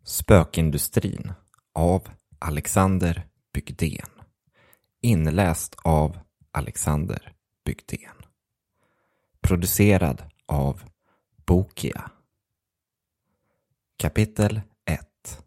Spökindustrin av Alexander Bygden. Inläst av Alexander Bygden. Producerad av Bokia. Kapitel 1.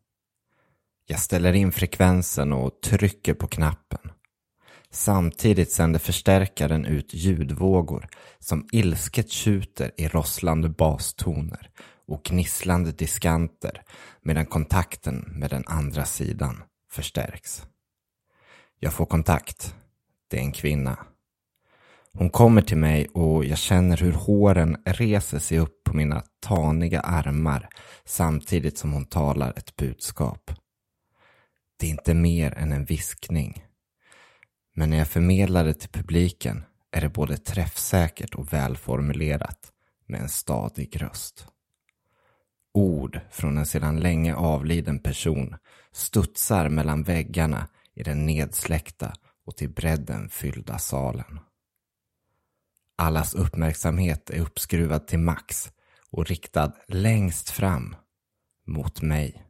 Jag ställer in frekvensen och trycker på knappen. Samtidigt sänder förstärkaren ut ljudvågor som ilsket tjuter i rosslande bastoner och gnisslande diskanter medan kontakten med den andra sidan förstärks. Jag får kontakt. Det är en kvinna. Hon kommer till mig och jag känner hur håren reser sig upp på mina taniga armar samtidigt som hon talar ett budskap. Det är inte mer än en viskning. Men när jag förmedlar det till publiken är det både träffsäkert och välformulerat med en stadig röst. Ord från en sedan länge avliden person studsar mellan väggarna i den nedsläckta och till bredden fyllda salen. Allas uppmärksamhet är uppskruvad till max och riktad längst fram mot mig.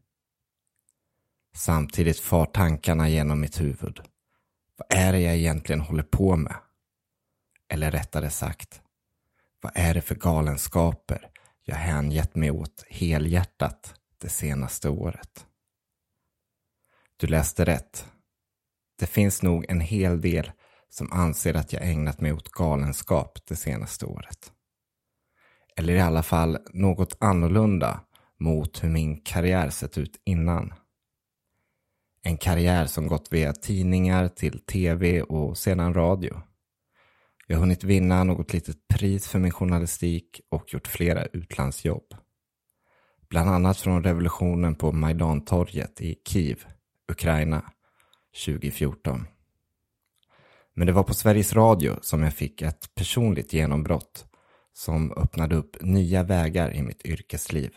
Samtidigt far tankarna genom mitt huvud. Vad är det jag egentligen håller på med? Eller rättare sagt, vad är det för galenskaper jag hängett mig åt helhjärtat det senaste året? Du läste rätt. Det finns nog en hel del som anser att jag ägnat mig åt galenskap det senaste året. Eller i alla fall något annorlunda mot hur min karriär sett ut innan. En karriär som gått via tidningar till tv och sedan radio. Jag har hunnit vinna något litet pris för min journalistik och gjort flera utlandsjobb. Bland annat från revolutionen på Majdantorget i Kiev, Ukraina, 2014. Men det var på Sveriges Radio som jag fick ett personligt genombrott som öppnade upp nya vägar i mitt yrkesliv.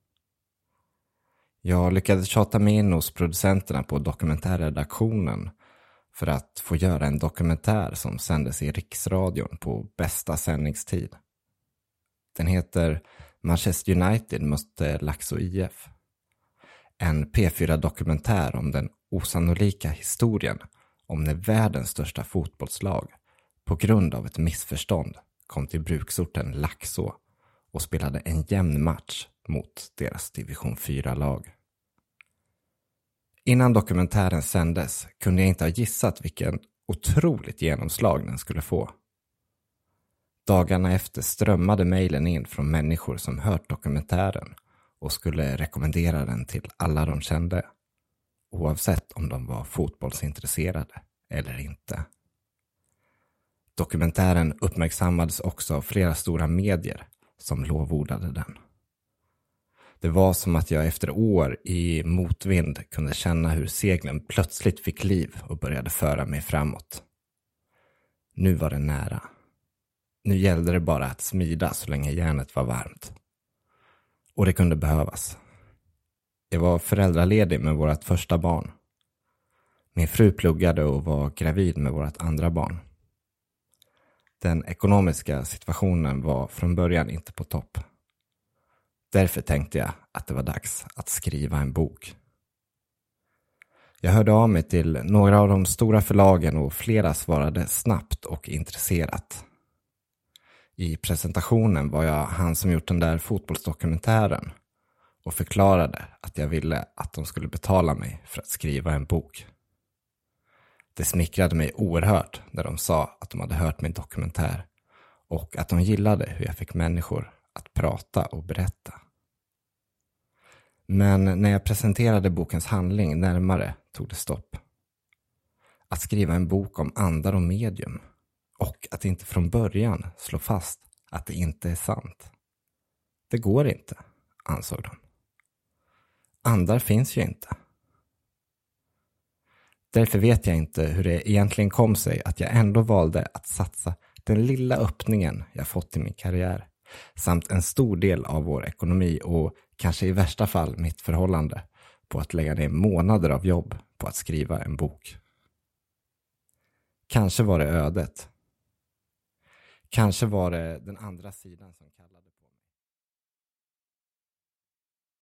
Jag lyckades tjata mig in hos producenterna på dokumentärredaktionen för att få göra en dokumentär som sändes i Riksradion på bästa sändningstid. Den heter Manchester United mötte Laxå IF. En P4-dokumentär om den osannolika historien om när världens största fotbollslag på grund av ett missförstånd kom till bruksorten Laxå och spelade en jämn match mot deras division 4-lag. Innan dokumentären sändes kunde jag inte ha gissat vilken otroligt genomslag den skulle få. Dagarna efter strömmade mejlen in från människor som hört dokumentären och skulle rekommendera den till alla de kände, oavsett om de var fotbollsintresserade eller inte. Dokumentären uppmärksammades också av flera stora medier som lovordade den. Det var som att jag efter år i motvind kunde känna hur seglen plötsligt fick liv och började föra mig framåt. Nu var det nära. Nu gällde det bara att smida så länge järnet var varmt. Och det kunde behövas. Jag var föräldraledig med vårt första barn. Min fru pluggade och var gravid med vårt andra barn. Den ekonomiska situationen var från början inte på topp. Därför tänkte jag att det var dags att skriva en bok. Jag hörde av mig till några av de stora förlagen och flera svarade snabbt och intresserat. I presentationen var jag han som gjort den där fotbollsdokumentären och förklarade att jag ville att de skulle betala mig för att skriva en bok. Det smickrade mig oerhört när de sa att de hade hört min dokumentär och att de gillade hur jag fick människor att prata och berätta. Men när jag presenterade bokens handling närmare tog det stopp. Att skriva en bok om andar och medium och att inte från början slå fast att det inte är sant. Det går inte, ansåg de. Andar finns ju inte. Därför vet jag inte hur det egentligen kom sig att jag ändå valde att satsa den lilla öppningen jag fått i min karriär samt en stor del av vår ekonomi och kanske i värsta fall mitt förhållande på att lägga ner månader av jobb på att skriva en bok. Kanske var det ödet. Kanske var det den andra sidan som kallade.